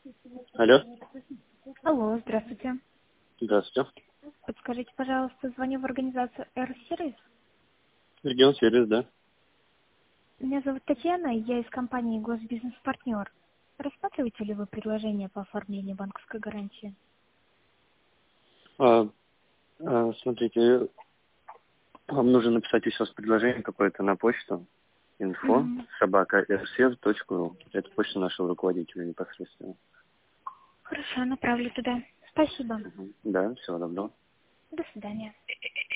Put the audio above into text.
Алло, Алло, здравствуйте. здравствуйте. Подскажите, пожалуйста, звоню в организацию R-Сервис. Регион сервис, да? Меня зовут Татьяна, и я из компании Госбизнес-партнер. Рассматриваете ли вы предложение по оформлению банковской гарантии? Смотрите, вам нужно написать сейчас предложение какое-то на почту Мгм. info@rsev.ru. Это почта нашего руководителя непосредственно. Хорошо, направлю туда. Спасибо. Да, всего доброго. До свидания.